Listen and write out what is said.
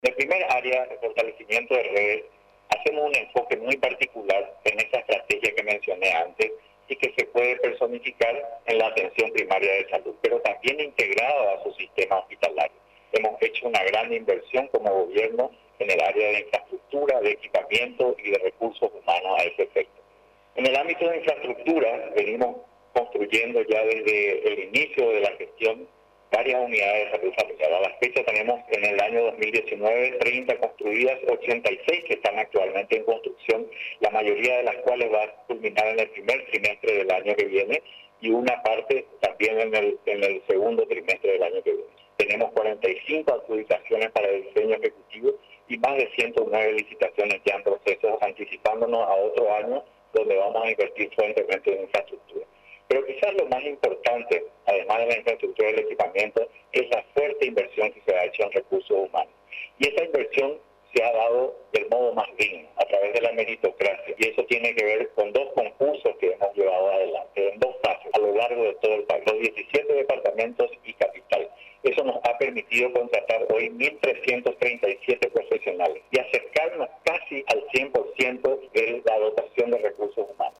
En el primer área, el fortalecimiento de redes, hacemos un enfoque muy particular en esa estrategia que mencioné antes y que se puede personificar en la atención primaria de salud, pero también integrado a su sistema hospitalario. Hemos hecho una gran inversión como gobierno en el área de infraestructura, de equipamiento y de recursos humanos a ese efecto. En el ámbito de infraestructura, venimos construyendo ya desde el inicio de la gestión varias unidades de salud familiar. A la fecha tenemos en el año 2019 30 construidas, 86 que están actualmente en construcción, la mayoría de las cuales va a culminar en el primer trimestre del año que viene y una parte también en el segundo trimestre del año que viene. Tenemos 45 adjudicaciones para el diseño ejecutivo y más de 109 licitaciones ya en proceso, anticipándonos a otro año donde vamos a invertir fuertemente en infraestructura. Pero quizás lo más importante, además de la infraestructura y el equipamiento, es la fuerte inversión que se ha hecho en recursos humanos. Y esa inversión se ha dado del modo más digno, a través de la meritocracia. Y eso tiene que ver con dos concursos que hemos llevado adelante, en dos fases, a lo largo de todo el país, los 17 departamentos y capital. Eso nos ha permitido contratar hoy 1.337